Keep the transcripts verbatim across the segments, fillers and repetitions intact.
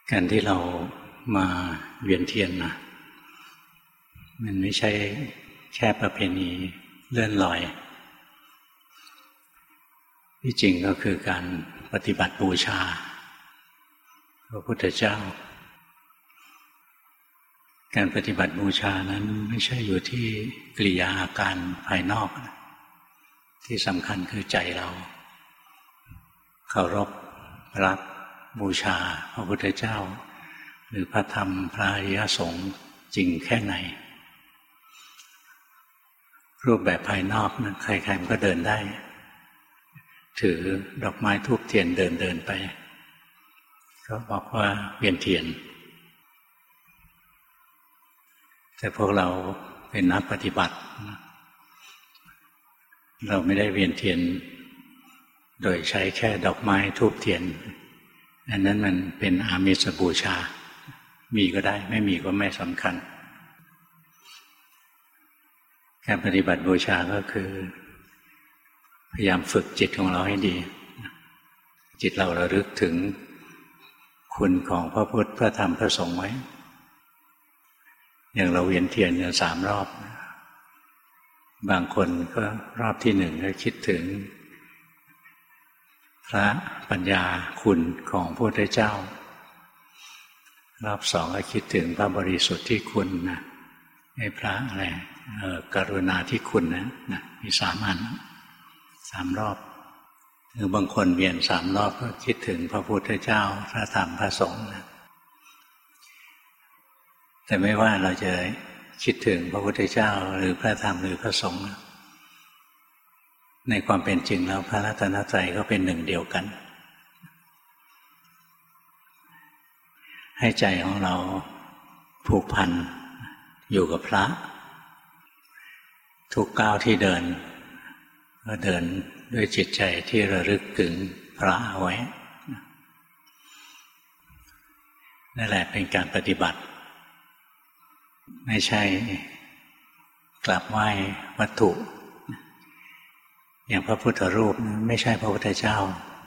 การที่เรามาเวียนเทียนนะมันไม่ใช่แค่ประเพณีเลื่อนลอยที่จริงก็คือการปฏิบัติบูชาพระพุทธเจ้าการปฏิบัติบูชานั้นไม่ใช่อยู่ที่กิริยาอาการภายนอกที่สำคัญคือใจเราเคารพรักบูชาพระพุทธเจ้าหรือพระธรรมพระอริยสงฆ์จริงแค่ไหนรูปแบบภายนอกนั้นใครๆมันก็เดินได้ถือดอกไม้ธูปเทียนเดินเดินไปก็บอกว่าเวียนเทียนแต่พวกเราเป็นนักปฏิบัติเราไม่ได้เวียนเทียนโดยใช้แค่ดอกไม้ธูปเทียนอันนั้นมันเป็นอามิสบูชามีก็ได้ไม่มีก็ไม่สำคัญการปฏิบัติบูชาก็คือพยายามฝึกจิตของเราให้ดีจิตเราระลึกถึงคุณของพระพุทธพระธรรมพระสงฆ์ไว้อย่างเราเวียนเทียนเนี่ยสามรอบบางคนก็รอบที่หนึ่งก็คิดถึงพระปัญญาคุณของพระพุทธเจ้ารอบสองก็คิดถึงพระบริสุทธิ์ที่คุณนะไอ้พระอะไรเอ่อกรุณาที่คุณนะนะมีสามอันสามรอบหรือบางคนเวียนสามรอบก็คิดถึงพระพุทธเจ้าพระธรรมพระสงฆ์นะแต่ไม่ว่าเราจะคิดถึงพระพุทธเจ้าหรือพระธรรมหรือพระสงฆ์ในความเป็นจริงแล้วพระรัตนตรัยก็เป็นหนึ่งเดียวกันให้ใจของเราผูกพันอยู่กับพระทุกก้าวที่เดินก็เดินด้วยจิตใจที่ระลึกถึงพระเอาไว้นั่นแหละเป็นการปฏิบัติไม่ใช่กราบไหว้วัตถุอย่างพระพุทธรูปไม่ใช่พระพุทธเจ้า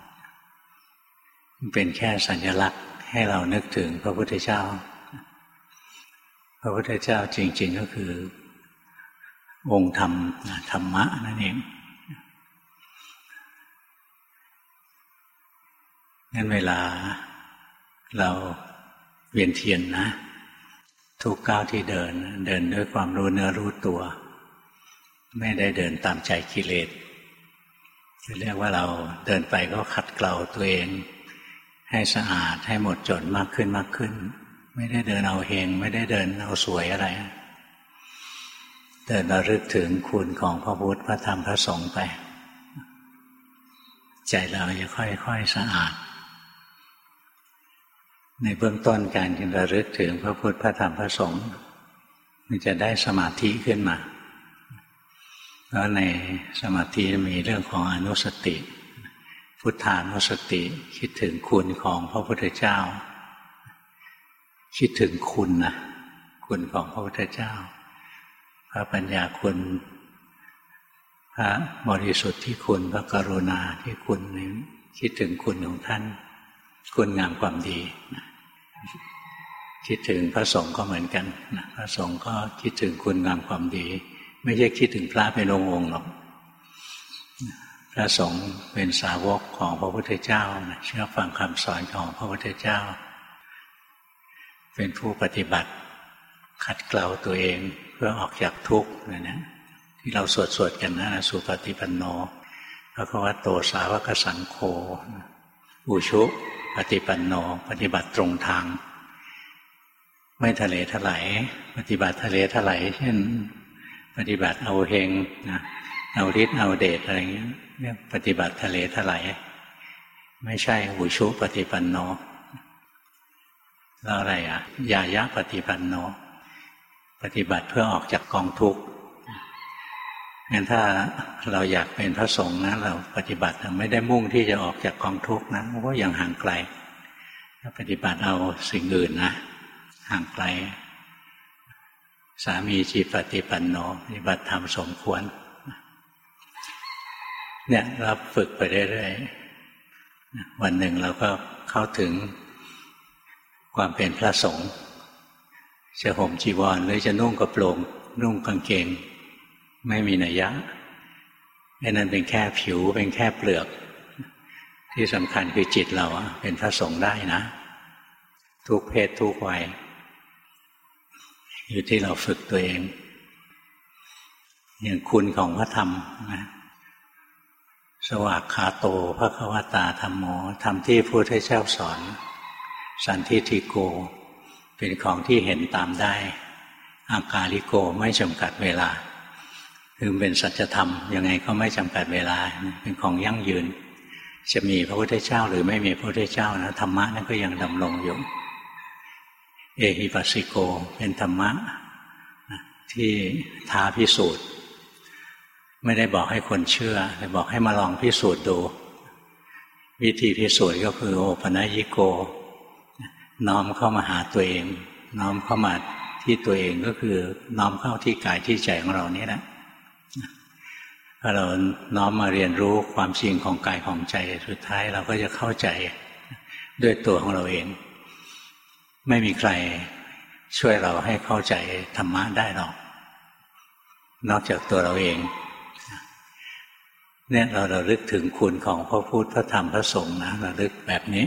เป็นแค่สัญลักษณ์ให้เรานึกถึงพระพุทธเจ้าพระพุทธเจ้าจริงๆก็คือองค์ธรรมธรรมะนั่นเองงั้นเวลาเราเวียนเทียนนะทุกก้าวที่เดินเดินด้วยความรู้เนื้อรู้ตัวไม่ได้เดินตามใจกิเลสจะเรียกว่าเราเดินไปก็ขัดเกลาตัวเองให้สะอาดให้หมดจดมากขึ้นมากขึ้นไม่ได้เดินเอาเฮงไม่ได้เดินเอาสวยอะไรเดินระลึกถึงคุณของพระพุทธพระธรรมพระสงฆ์ไปใจเราจะค่อยๆสะอาดในเบื้องต้นการที่ระลึกถึงพระพุทธพระธรรมพระสงฆ์มันจะได้สมาธิขึ้นมาแล้วในสมาธิมีเรื่องของอนุสติพุทธานุสติคิดถึงคุณของพระพุทธเจ้าคิดถึงคุณนะคุณของพระพุทธเจ้าพระปัญญาคุณพระบริสุทธิ์ที่คุณพระกรุณาที่คุณนี้คิดถึงคุณของท่านคุณงามความดีคิดถึงพระสงฆ์ก็เหมือนกันพระสงฆ์ก็คิดถึงคุณงามความดีไม่ใช่คิดถึงพระเป็นองค์ๆหรอกพระสงฆ์เป็นสาวกของพระพุทธเจ้าเชื่อฟังคำสอนของพระพุทธเจ้าเป็นผู้ปฏิบัติขัดเกลาตัวเองเพื่อออกจากทุกข์นั่นนะที่เราสวดๆกันนะสุปฏิปันโนภควโตสาวกสังโฆอุชุปฏิปันโนปฏิบัติตรงทางไม่ทะเลทลายปฏิบัติทะเลทลายเช่นปฏิบัติเอาเฮงนะเอาฤทธิ์เอาเดชอะไรอย่างเงี้ยเรียกปฏิบัติทะเลทลายไม่ใช่อุชุปฏิปันโนแล้วอะไรอ่ะญายะปฏิปันโนปฏิบัติเพื่อออกจากกองทุกข์งั้นถ้าเราอยากเป็นพระสงฆ์นะเราปฏิบัติไม่ได้มุ่งที่จะออกจากกองทุกข์นะเพราะยังห่างไกลถ้าปฏิบัติเอาสิ่งอื่นนะห่างไกลสามีจิปฏิปันโนปฏิบัติธรรมสมควรเนี่ยเราฝึกไปเรื่อยๆวันหนึ่งเราก็เข้าถึงความเป็นพระสงฆ์จะห่มจีวรหรือจะนุ่งกระโปรงนุ่งกางเกงไม่มีนัยยะไอ้นั่นเป็นแค่ผิวเป็นแค่เปลือกที่สำคัญคือจิตเราเป็นพระสงฆ์ได้นะทุกเพศทุกวัยอยู่ที่เราฝึกตัวเองอย่างคุณของพระธรรมนะสวากขาโตภควตาธัมโมธรรมที่พระพุทธเจ้าสอนสันทิฏฐิโกเป็นของที่เห็นตามได้อากาลิโกไม่จำกัดเวลาคือเป็นสัจธรรมยังไงก็ไม่จำกัดเวลาเป็นของยั่งยืนจะมีพระพุทธเจ้าหรือไม่มีพระพุทธเจ้านะธรรมะนั้นก็ยังดำรงอยู่เอหิปัสสิโกเป็นธรรมะที่ท้าพิสูจน์ไม่ได้บอกให้คนเชื่อแต่บอกให้มาลองพิสูจน์ดูวิธีพิสูจน์ก็คือโอปัญญิโกน้อมเข้ามาหาตัวเองน้อมเข้ามาที่ตัวเองก็คือน้อมเข้าที่กายที่ใจของเรานี่แหละพอเราน้อมมาเรียนรู้ความจริงของกายของใจสุดท้ายเราก็จะเข้าใจด้วยตัวของเราเองไม่มีใครช่วยเราให้เข้าใจธรรมะได้หรอกนอกจากตัวเราเองเนี่ยเราระลึกถึงคุณของพระพุทธพระธรรมพระสงฆ์นะระลึกแบบนี้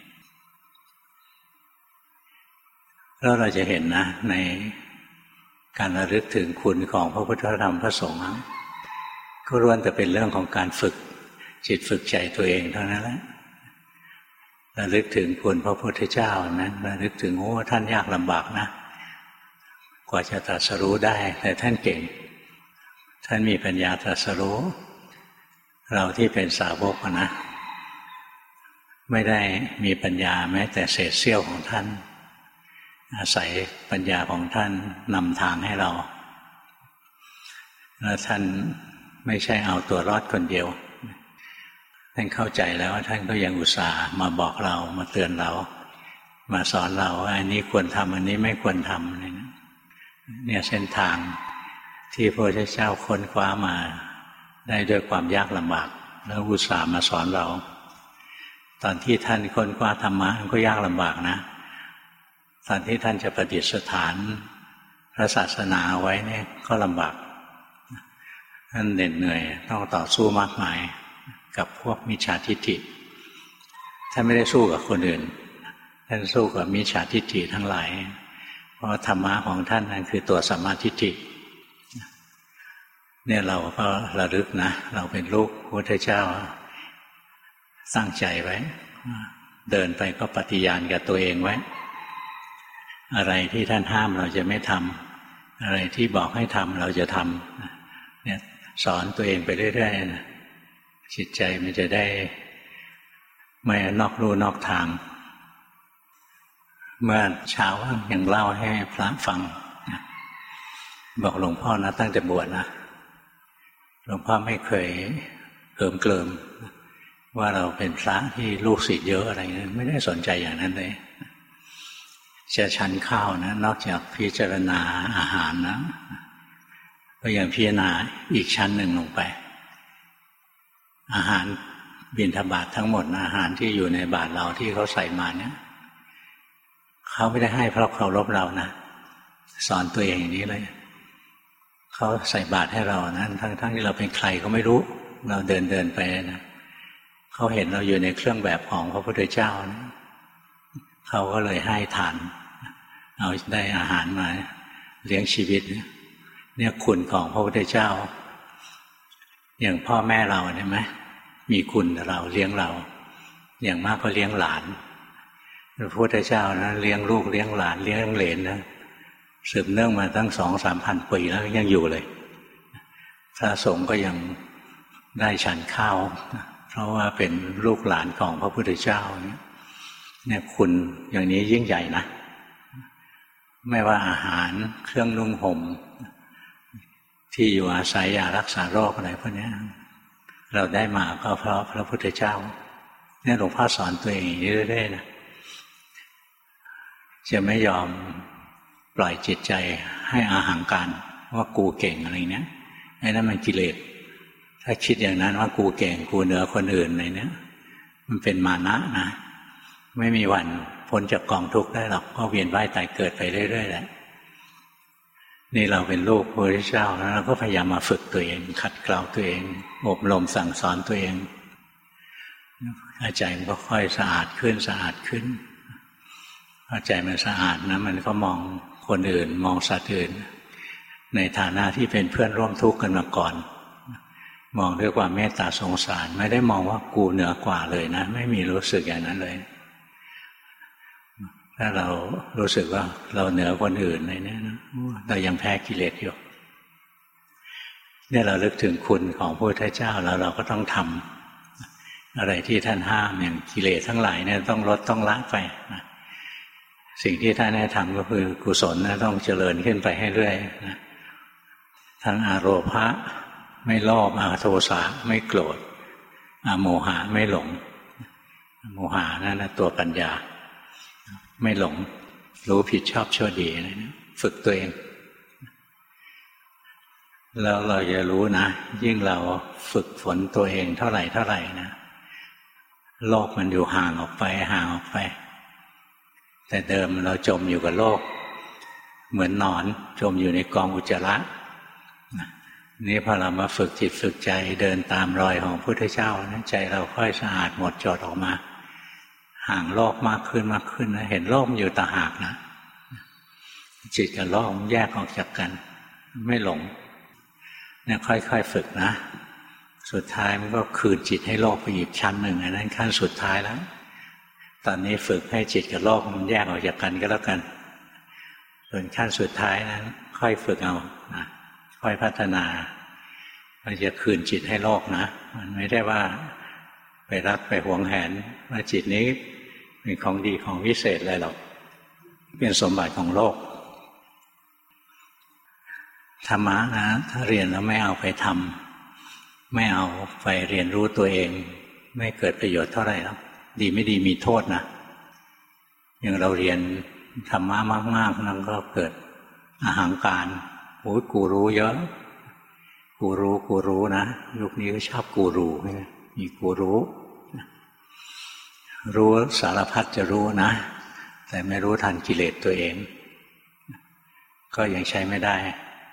แล้วเราจะเห็นนะในการระลึกถึงคุณของพระพุทธธรรมพระสงฆ์ก็ล้วนแต่เป็นเรื่องของการฝึกจิตฝึกใจตัวเองเท่านั้นแหละระลึกถึงคุณพระพุทธเจ้านะระลึกถึงโอ้ท่านยากลำบากนะกว่าจะตรัสรู้ได้แต่ท่านเก่งท่านมีปัญญาตรัสรู้เราที่เป็นสาวกนะไม่ได้มีปัญญาแม้แต่เศษเสี้ยวของท่านอาศัยปัญญาของท่านนำทางให้เราและท่านไม่ใช่เอาตัวรอดคนเดียวท่านเข้าใจแล้วว่าท่านก็ยังอุตส่าห์มาบอกเรามาเตือนเรามาสอนเราว่าอันนี้ควรทำอันนี้ไม่ควรทำเนี่ยเส้นทางที่พระพุทธเจ้าค้นคว้ามาได้ด้วยความยากลำบากแล้วอุตส่าห์มาสอนเราตอนที่ท่านค้นคว้าธรรมะมันก็ยากลำบากนะตอนที่ท่านจะประดิษฐานพระศาสนาไว้เนี่ยก็ลำบากท่านเหน็ดเหนื่อยต้องต่อสู้มากมายกับพวกมิจฉาทิฏฐิท่านไม่ได้สู้กับคนอื่นท่านสู้กับมิจฉาทิฏฐิทั้งหลายเพราะธรรมะของท่านนั้นคือตัวสัมมาทิฏฐิเนี่ยเราก็ระลึกนะเราเป็นลูกพระพุทธเจ้าตั้งใจไว้เดินไปก็ปฏิญาณกับตัวเองไว้อะไรที่ท่านห้ามเราจะไม่ทำอะไรที่บอกให้ทำเราจะทำเนี่ยสอนตัวเองไปเรื่อยๆนะจิตใจมันจะได้ไม่นอกลู่นอกทางเมื่อเช้ายังเล่าให้พระฟังบอกหลวงพ่อนะตั้งแต่บวชนะหลวงพ่อไม่เคยเกิมเกลิมว่าเราเป็นพระที่ลูกศิษย์เยอะอะไรนั้นไม่ได้สนใจอย่างนั้นเลยจะฉันข้าวนะนอกจากพิจารณาอาหารนะก็ยังพิจารณาอีกชั้นหนึ่งลงไปอาหารบิณฑบาตทั้งหมดอาหารที่อยู่ในบาตรเราที่เขาใส่มาเนี่ยเขาไม่ได้ให้เพราะเคารพเรานะสอนตัวเองอย่างนี้เลยเขาใส่บาตรให้เรานะทั้งทั้งที่เราเป็นใครก็ไม่รู้เราเดินเดินไปนะเขาเห็นเราอยู่ในเครื่องแบบของพระพุทธเจ้านะเขาก็เลยให้ทานเอาได้อาหารมาเลี้ยงชีวิตเนี่ยคุณของพระพุทธเจ้าอย่างพ่อแม่เราเห็นไหมมีคุณเราเลี้ยงเราอย่างมากก็เลี้ยงหลานพระพุทธเจ้านะเลี้ยงลูกเลี้ยงหลานเลี้ยงเหลนนะสืบเนื่องมาตั้งสองสามพันปีแล้วยังอยู่เลยพระสงฆ์ก็ยังได้ฉันข้าวเพราะว่าเป็นลูกหลานของพระพุทธเจ้าเนี่ยคุณอย่างนี้ยิ่งใหญ่นะไม่ว่าอาหารเครื่องนุ่งห่มที่อยู่อาศัยยารักษาโรคอะไรพวกนี้เราได้มาก็เพราะพระพุทธเจ้าเนี่ยหลวงพ่อสอนตัวเองเรื่อยๆนะจะไม่ยอมปล่อยจิตใจให้อาหังการว่ากูเก่งอะไรเนี้ยไอ้นั่นมันกิเลสถ้าคิดอย่างนั้นว่ากูเก่งกูเหนือคนอื่นอะไรเนี้ยมันเป็นมานะนะไม่มีวันพ้นจากกองทุกข์ได้หรอกก็เวียนว่ายตายเกิดไปเรื่อยๆแหละนี่เราเป็นลูกพระพุทธเจ้าแล้วเราก็พยายามมาฝึกตัวเองขัดเกลาตัวเองอบรมสั่งสอนตัวเองใจมันก็ค่อยสะอาดขึ้นสะอาดขึ้นพอใจมันสะอาดนะมันก็มองคนอื่นมองสัตว์อื่นในฐานะที่เป็นเพื่อนร่วมทุกข์กันมาก่อนมองด้วยความเมตตาสงสารไม่ได้มองว่ากูเหนือกว่าเลยนะไม่มีรู้สึกอย่างนั้นเลยถ้าเรารู้สึกว่าเราเหนือคนอื่นในนี้นะเรายังแพ้กิเลสอยู่เนี่ยเราลึกถึงคุณของพระพุทธเจ้าแล้วเราก็ต้องทำอะไรที่ท่านห้ามอย่างกิเลสทั้งหลายเนี่ยต้องลดต้องละไปนะสิ่งที่ท่านให้ทำก็คือกุศลนะต้องเจริญขึ้นไปให้เรื่อยนะทั้งอโลภะไม่โลภอโทสะไม่โกรธอโมหะไม่หลงโมหะนั่นนะตัวปัญญาไม่หลงรู้ผิดชอบชั่วดีอะไรนะฝึกตัวเองแล้วเราจะรู้นะยิ่งเราฝึกฝนตัวเองเท่าไหร่เท่าไหร่นะโลกมันอยู่ห่างออกไปห่างออกไปแต่เดิมเราจมอยู่กับโลกเหมือนหนอนจมอยู่ในกองอุจจาระนี่พอเรามาฝึกจิตฝึกใจเดินตามรอยของพระพุทธเจ้านะใจเราค่อยสะอาดหมดจดออกมาห่างโลกมากขึ้นมากขึ้นนะเห็นโลกอยู่ต่างหากนะจิตกับโลกแยกออกจากกันไม่หลงเนี่ยค่อยๆฝึกนะสุดท้ายมันก็คืนจิตให้โลกไปอีกชั้นหนึ่งอันนั้นขั้นสุดท้ายแล้วตอนนี้ฝึกให้จิตกับโลกมันแยกออกจากกันก็แล้วกันส่วนขั้นสุดท้ายนั้นค่อยฝึกเอานะค่อยพัฒนามันจะคืนจิตให้โลกนะมันไม่ได้ว่าไปรักไปหวงแหนว่าจิตนี้เป็นของดีของวิเศษอะไรหรอกเป็นสมบัติของโลกธรรมะนะถ้าเรียนแล้วไม่เอาไปทำไม่เอาไปเรียนรู้ตัวเองไม่เกิดประโยชน์เท่าไหร่หรอกดีไม่ดีมีโทษนะอย่างเราเรียนธรรมะมากๆนั่นก็เกิดอหังการโอ้ยกูรู้เยอะกูรู้กูรู้นะยุคนี้ก็ชอบกูรู้มีกูรู้รู้สารพัดจะรู้นะแต่ไม่รู้ทันกิเลสตัวเองก็ยังใช้ไม่ได้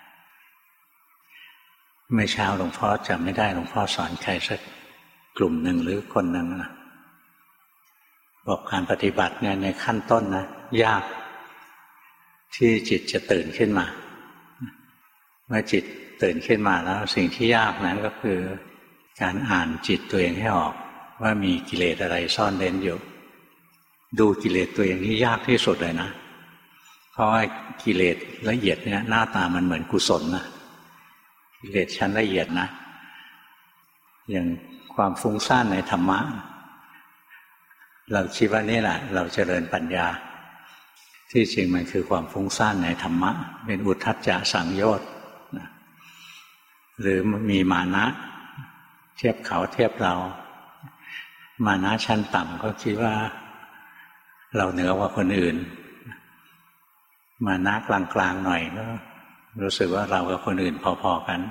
เมื่อเช้าหลวงพ่อจำไม่ได้หลวงพ่อสอนใครสักกลุ่มหนึ่งหรือคนหนึ่งนะบอกการปฏิบัติเนี่ยในขั้นต้นนะยากที่จิตจะตื่นขึ้นมาเมื่อจิตตื่นขึ้นมาแล้วสิ่งที่ยากนั้นก็คือการอ่านจิตตัวเองให้ออกว่ามีกิเลสอะไรซ่อนเร้นอยู่ดูกิเลสตัวเองนี่ยากที่สุดเลยนะเพราะว่ากิเลสละเอียดเนี่ยหน้าตามันเหมือนกุศลนะกิเลสชั้นละเอียดนะอย่างความฟุ้งซ่านในธรรมะเราคิดว่านี่แหละเราเจริญปัญญาที่จริงมันคือความฟุ้งซ่านในธรรมะเป็นอุทธัจจะสังโยชน์หรือมีมานะเทียบเขาเทียบเรามานะชั้นต่ำก็คิดว่าเราเหนือกว่าคนอื่นมานะกลางๆหน่อยก็รู้สึกว่าเรากับคนอื่นพอๆกัน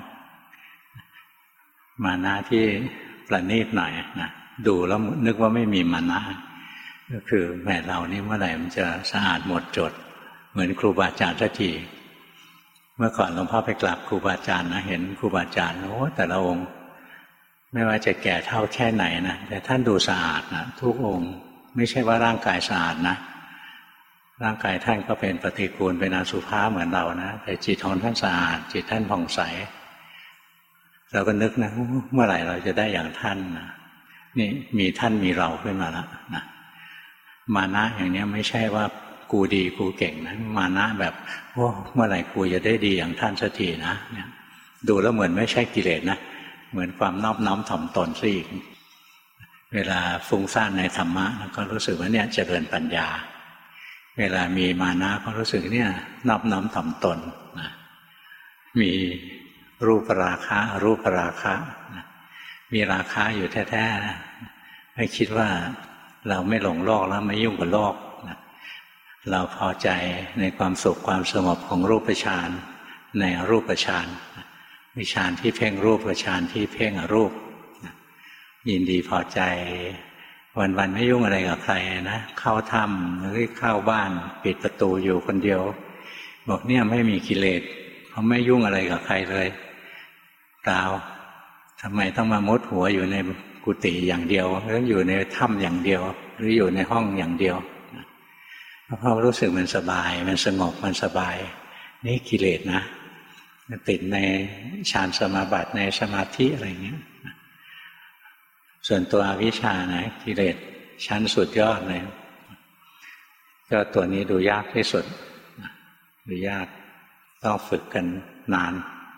มานะที่ประณีตหน่อยนะดูแล้วนึกว่าไม่มีมานะก็คือแม่เรานี่เมื่อไหร่มันจะสะอาดหมดจดเหมือนครูบาอาจารย์ทันทีเมื่อก่อนหลวงพ่อไปกราบครูบาอาจารย์นะเห็นครูบาอาจารย์โอ้แต่ละองค์ไม่ว่าจะแก่เท่าแค่ไหนนะแต่ท่านดูสะอาดนะทุกองค์ไม่ใช่ว่าร่างกายสะอาดนะร่างกายท่านก็เป็นปฏิกูลเป็นอสุภะเหมือนเรานะแต่จิตของท่านสะอาดจิตท่านผ่องใสเราก็นึกนะเมื่อไหร่เราจะได้อย่างท่านนะนี่มีท่านมีเราขึ้นมาแล้วนะมานะอย่างนี้ไม่ใช่ว่ากูดีกูเก่งนะมานะแบบโอ้เมื่อไหร่กูจะได้ดีอย่างท่านสักทีนะเนี่ยดูแล้วเหมือนไม่ใช่กิเลสนะเหมือนความนอบน้อมถ่อมตนซะอีกเวลาฟุ้งซ่านในธรรมะก็รู้สึกว่าเนี่ยเจริญปัญญาเวลามีมานะก็รู้สึกเนี่ยนอบน้อมถ่อมตนนะมีรูปราคะอรูปราคะนะมีราคะอยู่แท้ๆนะให้คิดว่าเราไม่หลงโลกแล้วไม่ยุ่งกับโลกนะเราพอใจในความสุขความสงบของรูปฌานในอรูปฌานมีฌานที่เพ่งรูปกับฌานที่เพ่งอรูปยินดีพอใจวันๆไม่ยุ่งอะไรกับใครนะเข้าถ้ำหรือเข้าบ้านปิดประตูอยู่คนเดียวบอกเนี่ยไม่มีกิเลสเขาไม่ยุ่งอะไรกับใครเลยเปล่าทำไมต้องมามุดหัวอยู่ในกุฏิอย่างเดียวหรืออยู่ในถ้ำอย่างเดียวหรืออยู่ในห้องอย่างเดียวเพราะรู้สึกมันสบายมันสงบมันสบายนี่กิเลสนะติดในฌานสมาบัติในสมาธิอะไรเงี้ยส่วนตัวอวิชชานะกิเลสชั้นสุดยอดเลยก็ตัวนี้ดูยากที่สุดดูยากต้องฝึกกันนาน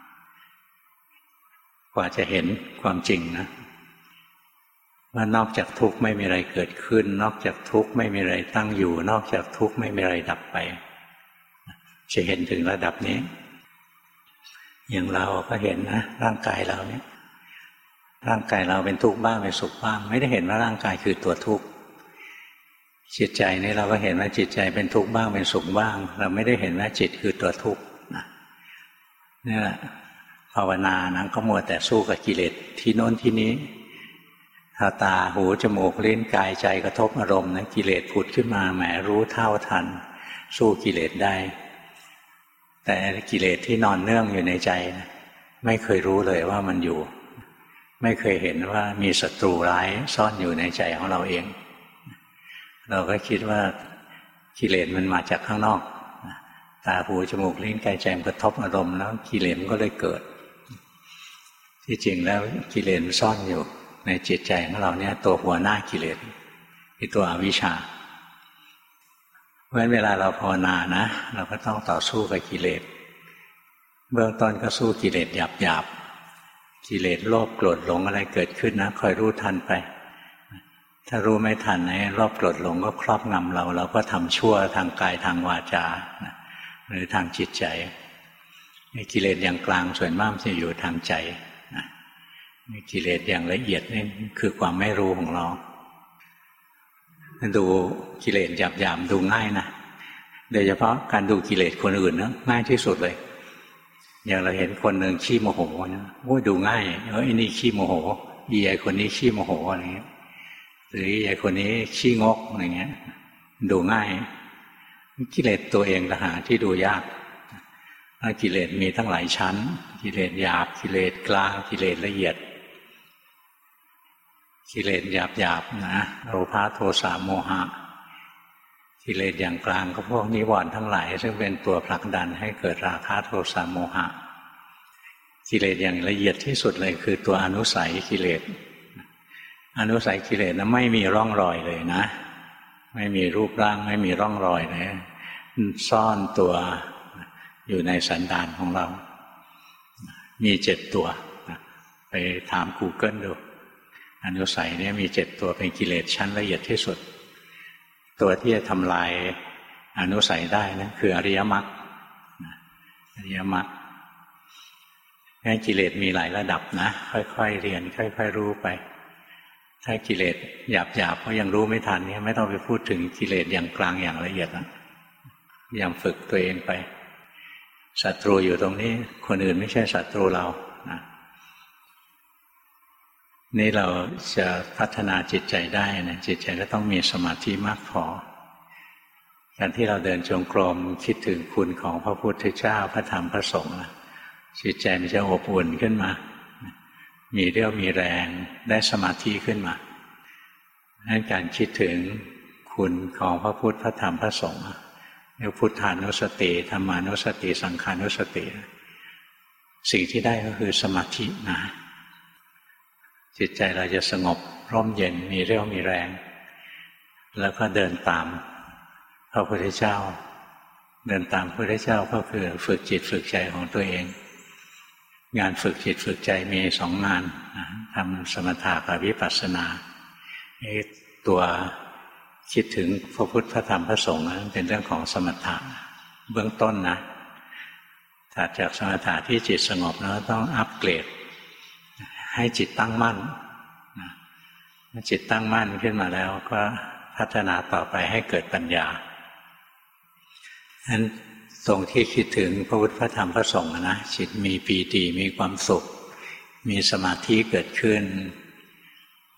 กว่าจะเห็นความจริงนะว่านอกจากทุกข์ไม่มีอะไรเกิดขึ้นนอกจากทุกข์ไม่มีอะไรตั้งอยู่นอกจากทุกข์ไม่มีอะไรดับไปจะเห็นถึงระดับนี้อย่างเราก็เห็นนะร่างกายเราเนี่ยร่างกายเราเป็นทุกข์บ้างเป็นสุขบ้างไม่ได้เห็นว่าร่างกายคือตัวทุกข์จิตใจนี่เราก็เห็นว่าจิตใจเป็นทุกข์บ้างเป็นสุขบ้างเราไม่ได้เห็นว่าจิตคือตัวทุกข์นะนี่แหละภาวนานะก็มัวแต่สู้กับกิเลสที่โน้นที่นี้ถ้าตาหูจมูกลิ้นกายใจกระทบอารมณ์นะกิเลสผุดขึ้นมาแหมรู้เท่าทันสู้กิเลสได้แต่กิเลสที่นอนเนื่องอยู่ในใจนะไม่เคยรู้เลยว่ามันอยู่ไม่เคยเห็นว่ามีศัตรูร้ายซ่อนอยู่ในใจของเราเองเราก็คิดว่ากิเลสมันมาจากข้างนอกตาหูจมูกลิ้นกายใจกระทบอารมณ์แล้วกิเลสมันก็เลยเกิดที่จริงแล้วกิเลสมันซ่อนอยู่ในจิตใจของเราเนี่ยตัวหัวหน้ากิเลสคือตัวอวิชชาเพราะฉะนั้นเวลาเราภาวนานะเราก็ต้องต่อสู้กับกิเลสเบื้องต้นก็สู้กิเลสหยาบๆกิเลสโลภโกรธหลงอะไรเกิดขึ้นนะคอยรู้ทันไปถ้ารู้ไม่ทันไอ้โลภโกรธหลงก็ครอบงำเราเราก็ทำชั่วทางกายทางวาจาหรือทางจิตใจกิเลสอย่างกลางส่วนมากจะอยู่ทางใจกิเลสอย่างละเอียดนี่คือความไม่รู้ของเราดูกิเลสหยาบๆดูง่ายนะโดยเฉพาะการดูกิเลสคนอื่นนะง่ายที่สุดเลยอย่างเราเห็นคนหนึ่งขี้โมโหนะโอ้ดูง่ายเออไอ้นี่ขี้โมโหอีไอ้คนนี้ขี้โมโหอะไรเงี้ยหรือไอ้คนนี้ขี้งกอะไรเงี้ยดูง่ายกิเลสตัวเองละหาที่ดูยากกิเลสมีทั้งหลายชั้นกิเลสหยาบกิเลสกลางกิเลสละเอียดกิเลสหยาบๆนะโลภะโทสะโมหะกิเลสอย่างกลางก็พวกนิวรณ์ทั้งหลายซึ่งเป็นตัวผลักดันให้เกิดราคะโทสะโมหะกิเลสอย่างละเอียดที่สุดเลยคือตัวอนุสัยกิเลสอนุสัยกิเลสนะไม่มีร่องรอยเลยนะไม่มีรูปร่างไม่มีร่องรอยเลยซ่อนตัวอยู่ในสันดานของเรามีเจ็ดตัวไปถาม Google ดูอนุสัยเนี่ยมีเจ็ดตัวเป็นกิเลสชั้นละเอียดที่สุดตัวที่จะทำลายอนุสัยได้นะคืออริยมรรคอริยมรรคงั้นกิเลสมีหลายระดับนะค่อยๆเรียนค่อยๆรู้ไปถ้ากิเลสหยาบๆก็ยังรู้ไม่ทันเนี่ยไม่ต้องไปพูดถึงกิเลสอย่างกลางอย่างละเอียดนะพยายามฝึกตัวเองไปศัตรูอยู่ตรงนี้คนอื่นไม่ใช่ศัตรูเรานะนี่เราจะพัฒนาจิตใจได้นะจิตใจก็ต้องมีสมาธิมากพอการที่เราเดินจงกรมคิดถึงคุณของพระพุทธเจ้าพระธรรมพระสงฆ์จิตใจมันจะอบอุ่นขึ้นมามีเรี่ยวมีแรงได้สมาธิขึ้นมาดังนั้นการคิดถึงคุณของพระพุทธพระธรรมพระสงฆ์เรียกพุทธานุสติธรรมานุสติสังขานุสติสิ่งที่ได้ก็คือสมาธินะจิตใจเราจะสงบร่มเย็นมีเรี่ยวมีแรงแล้วก็เดินตามพระพุทธเจ้าเดินตามพระพุทธเจ้าก็คือฝึกจิตฝึกใจของตัวเองงานฝึกจิตฝึกใจมีสองงานทำสมถะกับวิปัสสนาตัวคิดถึงพระพุทธพระธรรมพระสงฆ์นั้นเป็นเรื่องของสมถะเบื้องต้นนะถัดจากสมถะที่จิตสงบแล้วต้องอัปเกรดให้จิตตั้งมั่นจิตตั้งมั่นขึ้นมาแล้วก็พัฒนาต่อไปให้เกิดปัญญาฉะนั้นตรงที่คิดถึงพระพุทธพระธรรมพระสงฆ์นะจิตมีปีติมีความสุขมีสมาธิเกิดขึ้น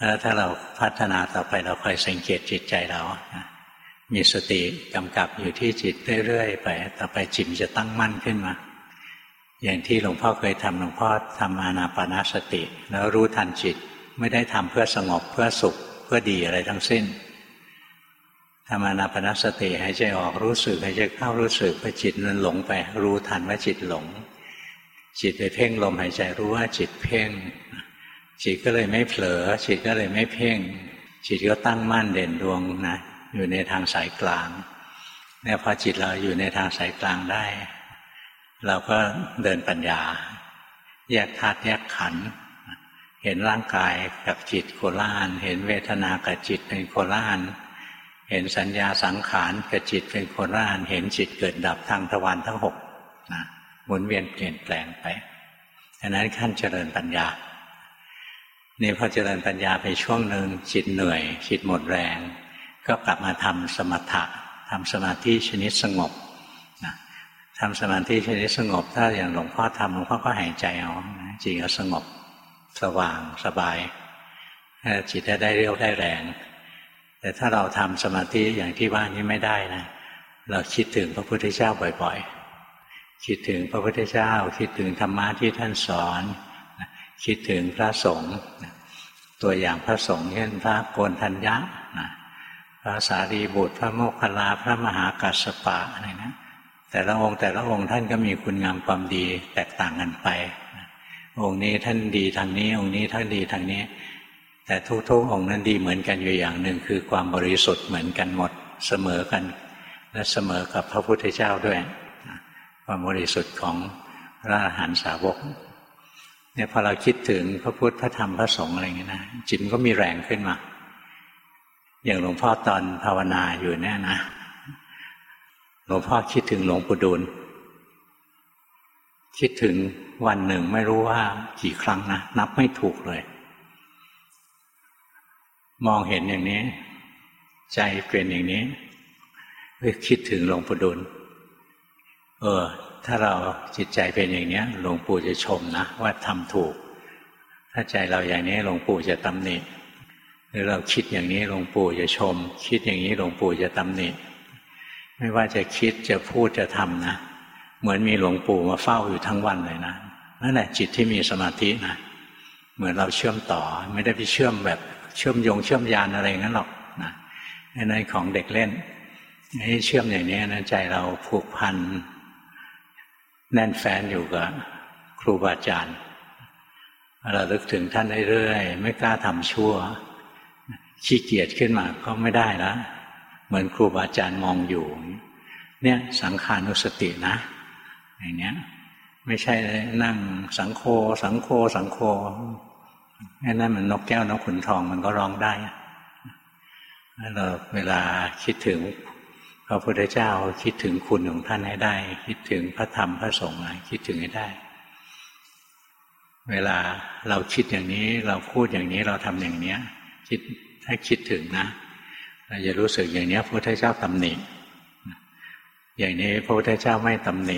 แล้วถ้าเราพัฒนาต่อไปเราคอยสังเกตจิตใจเรามีสติกำกับอยู่ที่จิตเรื่อยๆไปต่อไปจิตจะตั้งมั่นขึ้นมาอย่างที่หลวงพ่อเคยทำหลวงพ่อทำอานาปานสติแล้วรู้ทันจิตไม่ได้ทำเพื่อสงบเพื่อสุขเพื่อดีอะไรทั้งสิ้นทำอานาปานสติหายใจออกรู้สึกหายใจเข้ารู้สึกพอจิตมันหลงไปรู้ทันว่าจิตหลงจิตไปเพ่งลมหายใจรู้ว่าจิตเพ่งจิตก็เลยไม่เผลอจิตก็เลยไม่เพ่งจิตก็ตั้งมั่นเด่นดวงนะอยู่ในทางสายกลางเนี่ยพอจิตเราอยู่ในทางสายกลางได้เราก็เดินปัญญาแยกธาตุแยกขันธ์เห็นร่างกายกับจิตโคล่านเห็นเวทนากับจิตเป็นโคล่านเห็นสัญญาสังขารกับจิตเป็นโคล่านเห็นจิตเกิดดับทางทวารทั้งหกนะหมุนเวียนเปลี่ยนแปลงไปฉะนั้นขั้นเจริญปัญญานี่พอเจริญปัญญาไปช่วงหนึ่งจิตเหนื่อยจิตหมดแรงก็กลับมาทำสมถะทำสมาธิชนิดสงบนะทำสมาธิชนิดสงบถ้าอย่างหลวงพ่อทำหลวงพ่อก็หายใจเอาจิตก็สงบสว่างสบายจิตจะได้เรี่ยวได้แรงแต่ถ้าเราทำสมาธิอย่างที่ว่านี้ไม่ได้นะเราคิดถึงพระพุทธเจ้าบ่อยๆคิดถึงพระพุทธเจ้าคิดถึงธรรมะที่ท่านสอนคิดถึงพระสงฆ์ตัวอย่างพระสงฆ์เช่นพระโกณฑัญญะพระสารีบุตรพระโมคคัลลาพระมหากัสสปะอะไรนะแต่ละองค์แต่ละองค์ท่านก็มีคุณงามความดีแตกต่างกันไปองค์นี้ท่านดีทางนี้องค์นี้ท่านดีทางนี้แต่ทุกๆองค์นั้นดีเหมือนกันอยู่อย่างหนึ่งคือความบริสุทธิ์เหมือนกันหมดเสมอกันและเสมอกับพระพุทธเจ้าด้วยความบริสุทธิ์ของพระอรหันตสาวกเนี่ยพอเราคิดถึงพระพุทธพระธรรมพระสงฆ์อะไรอย่างนี้นะจิตก็มีแรงขึ้นมาอย่างหลวงพ่อตอนภาวนาอยู่เนี่ยนะหลวงพ่อคิดถึงหลวงปู่ดูลคิดถึงวันหนึ่งไม่รู้ว่ากี่ครั้งนะนับไม่ถูกเลยมองเห็นอย่างนี้ใจเป็นอย่างนี้คิดถึงหลวงปู่ดูลเออถ้าเราจิตใจเป็นอย่างนี้หลวงปู่จะชมนะว่าทำถูกถ้าใจเราอย่างนี้หลวงปู่จะตำหนิหรือเราคิดอย่างนี้หลวงปู่จะชมคิดอย่างนี้หลวงปู่จะตำหนิไม่ว่าจะคิดจะพูดจะทำนะเหมือนมีหลวงปู่มาเฝ้าอยู่ทั้งวันเลยนะนั่นแหละจิตที่มีสมาธินะเหมือนเราเชื่อมต่อไม่ได้ไปเชื่อมแบบเชื่อมโยงเชื่อมยานอะไรงั้นหรอกนะในของเด็กเล่นให้เชื่อมอย่างนี้นะใจเราผูกพันแน่นแฟ้นอยู่กับครูบาอาจารย์เราลึกถึงท่านเรื่อยๆไม่กล้าทำชั่วขี้เกียจขึ้นมาก็ไม่ได้แล้วเหมือนครูบาอาจารย์มองอยู่เนี่ยสังขานุสตินะอย่างเนี้ยไม่ใช่นั่งสังโฆสังโฆสังโฆแค่นั้นมันนกแก้วนกขุนทองมันก็ร้องได้แล้วเราเวลาคิดถึงพระพุทธเจ้าคิดถึงคุณของท่านให้ได้คิดถึงพระธรรมพระสงฆ์คิดถึงให้ได้เวลาเราคิดอย่างนี้เราพูดอย่างนี้เราทำอย่างนี้คิดถ้าคิดถึงนะเราจะรู้สึกอย่างนี้พระพุทธเจ้าตำหนิอย่างนี้พระพุทธเจ้าไม่ตำหนิ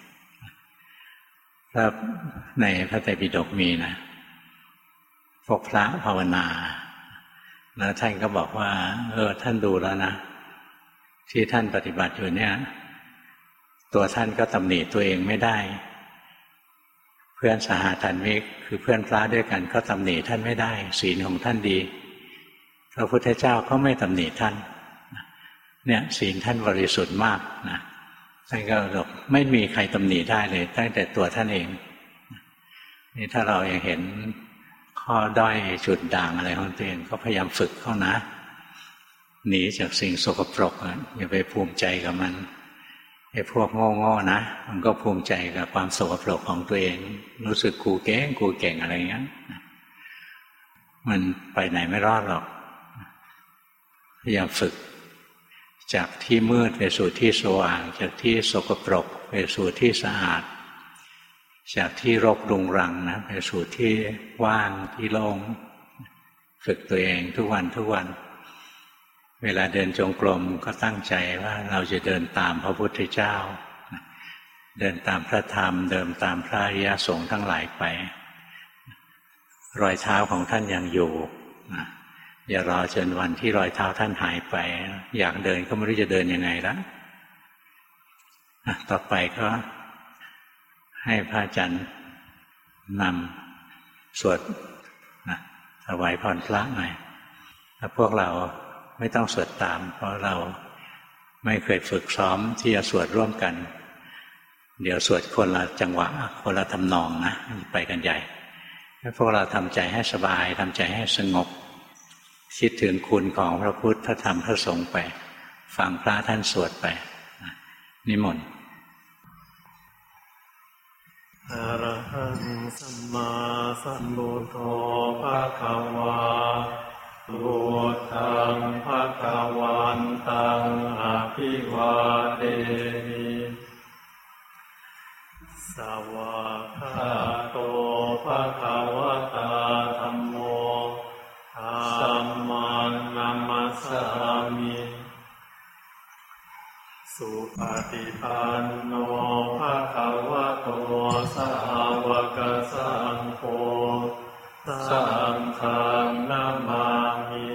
แล้วในพระไตรปิฎกมีนะพวกพระภาวนาแล้วท่านก็บอกว่าเออท่านดูแล้วนะที่ท่านปฏิบัติอยู่เนี่ยตัวท่านก็ตำหนิตัวเองไม่ได้เพื่อนสหธรรมิกคือเพื่อนพระด้วยกันก็ตำหนิท่านไม่ได้ศีลของท่านดีพระพุทธเจ้าก็ไม่ตำหนิท่านเนี่ยศีลท่านบริสุทธิ์มากนะท่านก็บอกไม่มีใครตำหนิได้เลยตั้งแต่ตัวท่านเองนี่ถ้าเรายังเห็นข้อด้อยจุดด่างอะไรของตัวเองก็พยายามฝึกเข้านะหนีจากสิ่งสกปรกอย่าไปภูมิใจกับมันไอ้พวกโง่ๆนะมันก็ภูมิใจกับความสกปรกของตัวเองรู้สึกกูเก่งกูเก่งอะไรเงี้ยมันไปไหนไม่รอดหรอกพยายามฝึกจากที่มืดไปสู่ที่สว่างจากที่สกปรกไปสู่ที่สะอาดจากที่รกรุงรังนะไปสู่ที่ว่างที่โล่งฝึกตัวเองทุกวันทุกวันเวลาเดินจงกรมก็ตั้งใจว่าเราจะเดินตามพระพุทธเจ้าเดินตามพระธรรมเดินตามพระอริยสงฆ์ทั้งหลายไปรอยเท้าของท่านยังอยู่นะอย่ารอจนวันที่รอยเท้าท่านหายไปอยากเดินก็ไม่รู้จะเดินยังไงละต่อไปก็ให้พระอาจารย์นำสวดนะถวายพรพระหน่อยแล้วพวกเราไม่ต้องสวดตามเพราะเราไม่เคยฝึกซ้อมที่จะสวดร่วมกันเดี๋ยวสวดคนละจังหวะคนละทำนองนะไปกันใหญ่ให้พวกเราทำใจให้สบายทำใจให้สงบคิดถึงคุณของพระพุทธพระธรรมพระสงฆ์ไปฟังพระท่านสวดไปนิมนต์อะระหังสัมมาสัมพุทโธภะคะวาพุทธังภะคะวันตังอะภิวาเทมิสวากขาโตภะคะวะตาธัมโมธัมมังนัมมัสสามิสุปฏิปันโนภะคะวะโตสาวกสังโฆสังฆังนะมามิ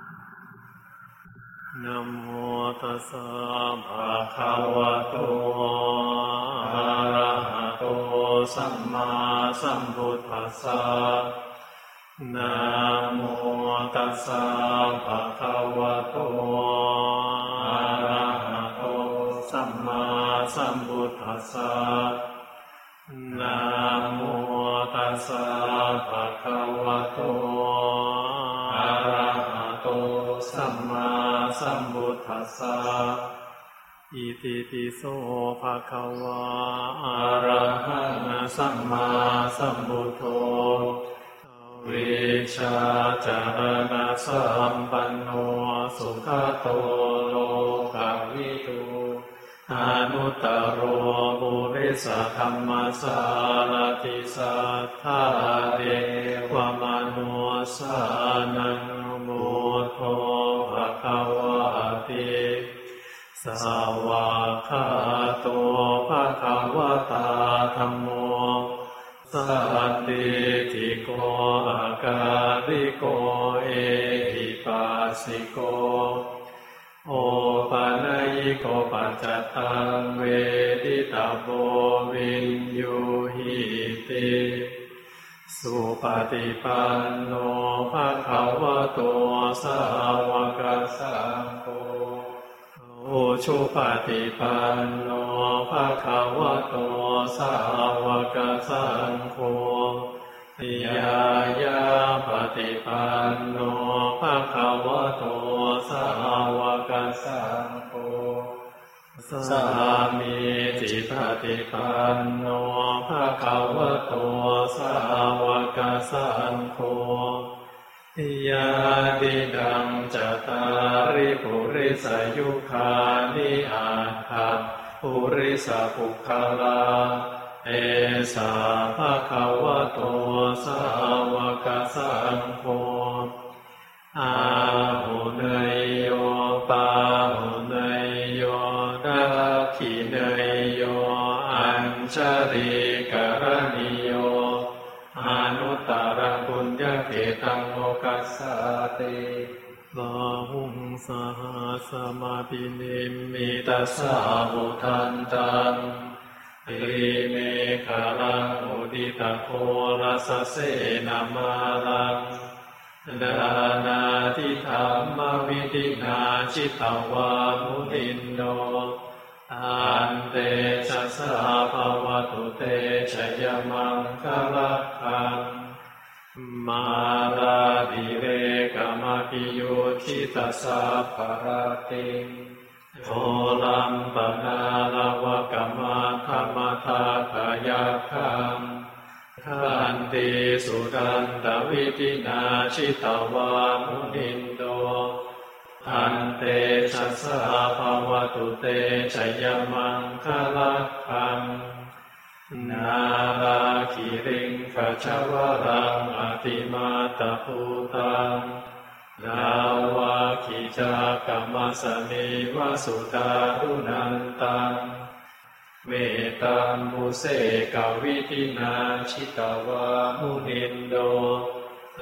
นะโมตัสสะภะคะวะโตอะระหะโตสัมมาสัมพุทธัสสะนะโมตัสสะภะคะวะโตอะระหะโตสัมมาสัมพุทธัสสะนะโมตัสสะภะคะวะโตอะระหะโตสัมมาสัมพุทธัสสะอิติปิโสภะคะวะอะระหะสัมมาสัมพุทโธวิชาจารณะสัมปันโนสุขโตโลกวิทูอนุตตโรปุริสธัมมัสสารติสัทธาเทวมนุสสานังพุทโธภควติสาวากขาโตภควตาธัมโมสันติติโกอาการิโกเอหิปัสสิโกโอปะนะยิโกปัจจตังเวทิตาโพวินยูหิติสุปฏิปันโนภะคะวะโตสาวกสังโฆโอชุปฏิปันโนภะคะวะโตสาวกสังโฆยายาปฏิปันโนภะคะวะโตสาวกสังโฆสามีจิปฏิปันโนภะคะวะโตสาวกสังโฆยาติดังจัตตาริปุริสยุคานิอาทัพปุริสปุคคลาเอสาภะคะวะโตสาวกสังโฆอาหุเนยโยปาหุเนยโยดักขิเนยโยอัญชริกรณิโยอนุตตรปุญญเกตังโมกัสสติบาหุงสหัสมาปินิมมิตัสสะบุทันตังอิเมฆะลังอุดิตโครัสเสนามาลังดานาทิธรรมวิธินาชิตวามุนินโนอันเตชัสสะภวตุเตชยมังคลักขังมาลาดิเรกมกิยุคิตัสสะภรติโทลัมปนาลวะกมาธรรมทาขายาคังขันติสุดันตวิธินาชิตวามุนินโตอันเตชัสสะภวตุเตชยมังคลักขังนาราคิริงขจวรังอติมาตภูตังนาวาคิจากัมมัสสนิวสุตารุนันตังเมตัมมุเสกวิธินาชิตวามุนินโด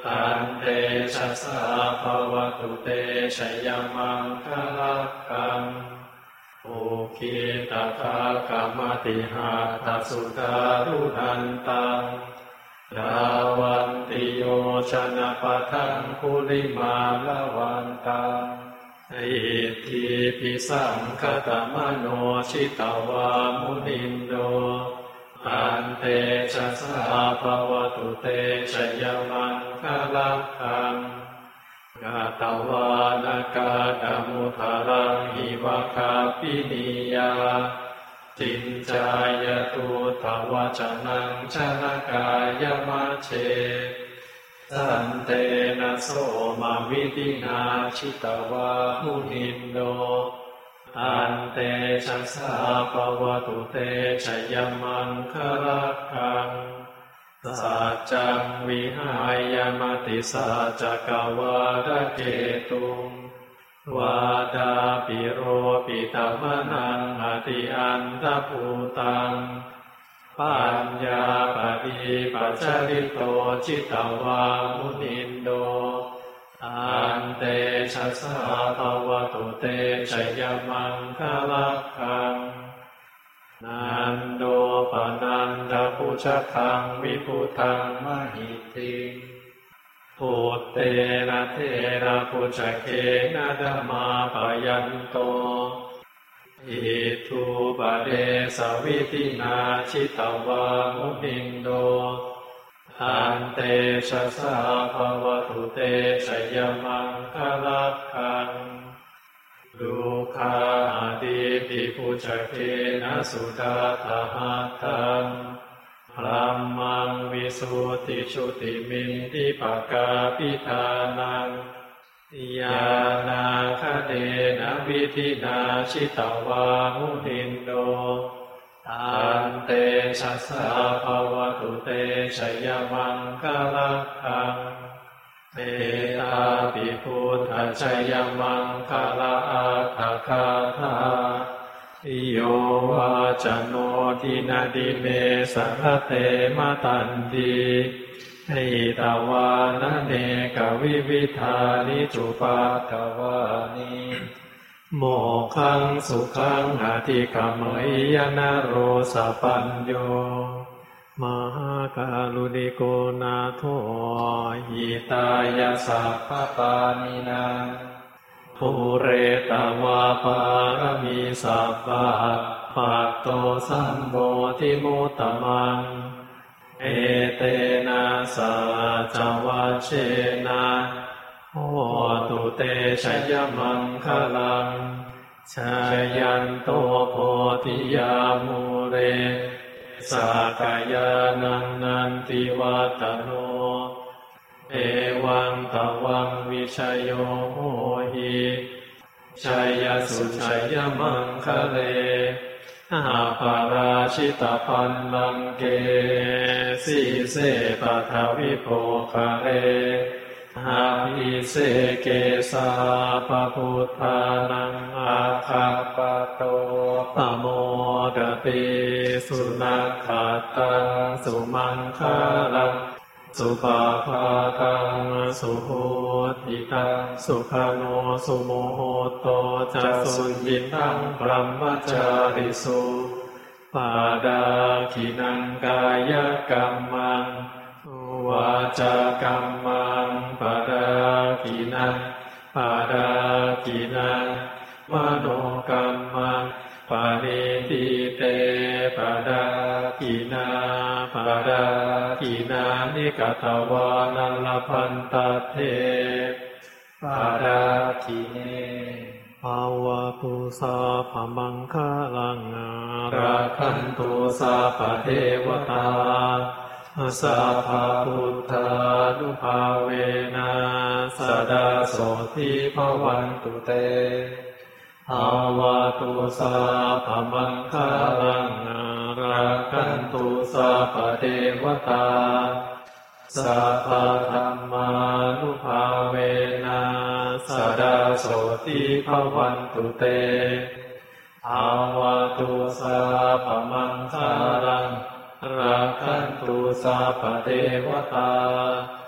อันเตชะสาภวตุเตชยมังคลักขังอุคิตถากรรมติหาทสุตารุนันตังดาวันติโยชนะปะทังคุลิมาลวันตังอิทิปิสังคตมโนชิตวามุนินโดอันเตชะสาภวตุเตชยมังคลักขังกาตวานากาดมุทารังหิวะคาปินิยาจินจายตุทวจนังชนะกายมัชเชสันเตนะโสมาวิตินาชิตวามุนินโดอันเตชะสาภวตุเตชยมังคลักขังสัจจังวิหายมติสัจจกวาระเกตุงวาดาปิโรปิตมนังอติอันตภูตังปัญญาปฏิปัจจริโตจิตวามุนินโดอันเตชะสาภวตุเตชยมังคลักขังนันโดปนันทปุชคังวิพุทังมหิติพุตเตนะเทระปุชเคนะธัมมาปยันโตอิทุปเดสวิตินาชิตวามุนินโดอันเตชะสาภวตุเตชยมังคลักขังดูคาดิปิปุจเกนะสุดาตหัตถังพรัมมังวิสุทธิชุติมินติปกาปิทานังยานาคเดนะวิธินาชิตวามุนินโดอันเตชะสาภวตุเตชยมังคลักขังเมตาปิพุทธชยมังคละอาทาคาธาโยวาจโนทินาดิเมสหเตมตันติหิตาวานเนกวิวิธานิจุปัฏฐวานิโมขังสุขังอธิกมยนะโรสปัญโยมหาการุณิโกนาโทหิตายาสัพพปานินาภูเรตวาปารมีสัพพะปัตโตสัมโพธิมุตตมังเอเตนะสัจวัชเชนะโหตุเตชยมังคลังชายันโตโพธิยามูเรสากายานันนันติวัตโนเอวังตวังวิชโยโหหิชัยสุชัยมังคะเลอาปาราชิตพันลังเกสีเสปะทวิโภคะเรอาภิเสเกสาปะพุทธานังอาคาปะโตปะโมดติสุนัขขัตตังสุมังคลังสุปาภาคังสุโหติตังสุขโนสุโมโหโตจะสุญิตังพรหมจาริสุปาดาขินังกายกัมมังวาจากัมมังปาดาขินังปาดาขินังมโนกัมมังปานิติเตปาดาขินาปาดาขินานิกตวานัลพันตเทปาดาขิเนภาวะตุสาภมังคลังราคันตุสาภเทวตาสัพพพุทธานุภาเวนะสดาโสทิภวันตุเตภาวะตุสาภมังคลังราคันตุสาภเทวตาสัพพธัมมานุภาเวนะสดาโสทิภวันตุเตภาวะตุสาภมังคลังราคันตุสัพพเทวตาส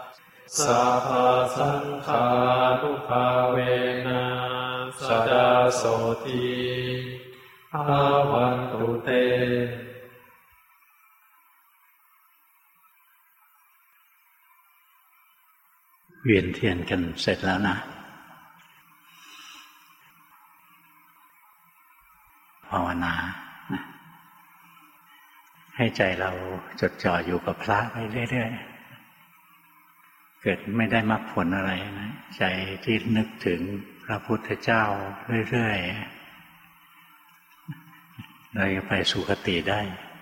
สัพพสังขารุภาเวนะสดาโสติภาวันตุเตเวียนเทียนกันเสร็จแล้วนะภาวนานะให้ใจเราจดจ่ออยู่กับพระไปเรื่อยๆเกิดไม่ได้มรรคผลอะไรนะใจที่นึกถึงพระพุทธเจ้าเรื่อยๆเราจะไปสุคติได้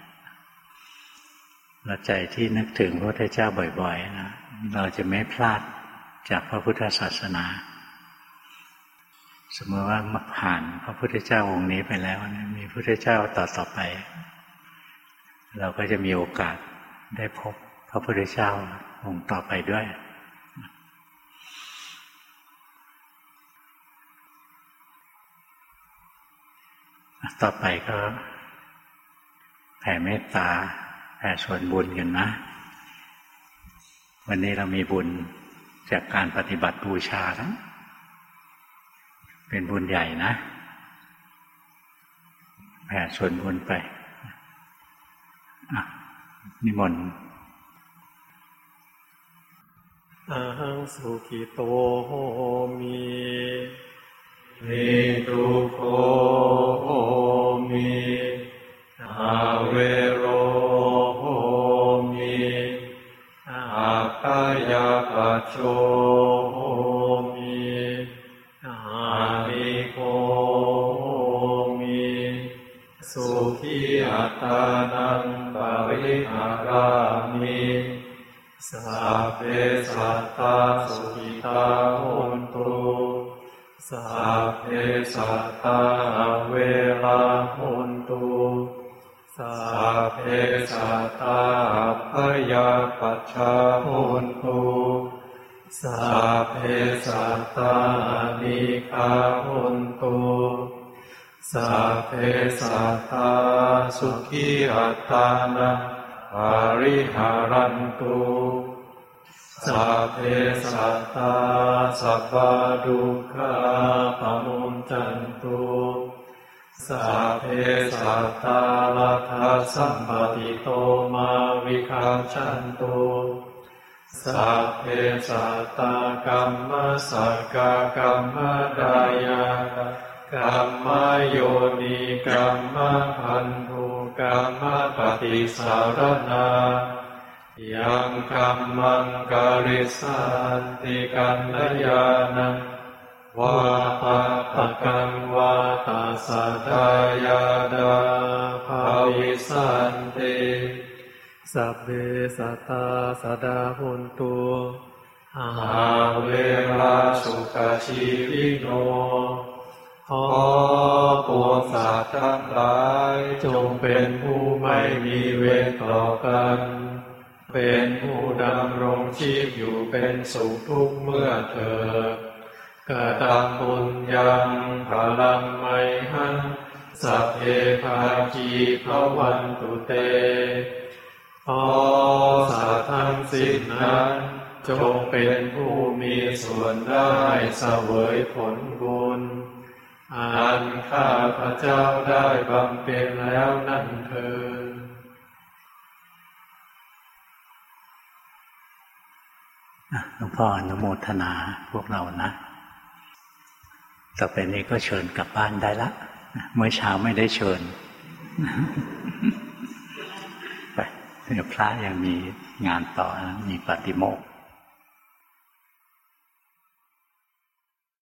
แล้วใจที่นึกถึงพระพุทธเจ้าบ่อยๆนะเราจะไม่พลาดจากพระพุทธศาสนาสมมติว่ามาผ่านพระพุทธเจ้าองค์นี้ไปแล้วนะมีพระพุทธเจ้าต่อๆไปเราก็จะมีโอกาสได้พบพระพุทธเจ้าองค์ต่อไปด้วยต่อไปก็แผ่เมตตาแผ่ส่วนบุญกันนะวันนี้เรามีบุญจากการปฏิบัติบูชานะเป็นบุญใหญ่นะแผ่ส่วนบุญไปนิมนต์อะหังสุขิโตโหมินิทุโขโหมิอาเวโรโหมิอาคายาปัจโชโหมิอานิโกโหมิสุขีอัตตานังปริหารามิสัพเพสัตตาสุขิตาโหนตุสัพเพสัตตาเวราโหนตุสัพเพสัตตาพยาปัชชาโหนตุสัพเพสัตตานิฆาโหนตุสัพเพสัตตาสุขีอัตตานังปริหารันตุสัพเพสัตตาสัพพทุกขาปมุญจันตุสัพเพสัตตาลัทธัสสัมปติโตมาวิคัมชันตุสัพเพสัตตากัมมะสักกะกัมมะดายะกัมมะโยนิกัมมะพันธุกัมมะปฏิสารนายังกัมมังกาลิสันติกันนญานังวาปะปะกังวาตาสัตยาดาภาวิสันติสัพเพสัตตาสัดาหุนตุอาเวราสุขชีวิโนขอปวงสัตว์ทั้งหลายจงเป็นผู้ไม่มีเวรต่อกันเป็นผู้ดำรงชีพอยู่เป็นสุขทุกเมื่อเถิดกตังบุญยังพลังไมหังสัพเพภาคีภวันตุเตขอสัตว์ทั้งสิ้นนั้นจงเป็นผู้มีส่วนได้เสวยผลบุญอันข้าพระเจ้าได้บำเพ็ญแล้วนั่นเถิดหลวงพ่ออนุโมทนาพวกเรานะต่อไปนี้ก็เชิญกลับบ้านได้ละเมื่อเช้าไม่ได้เชิญไปเดี๋ยวพระยังมีงานต่อมีปาฏิโมกข์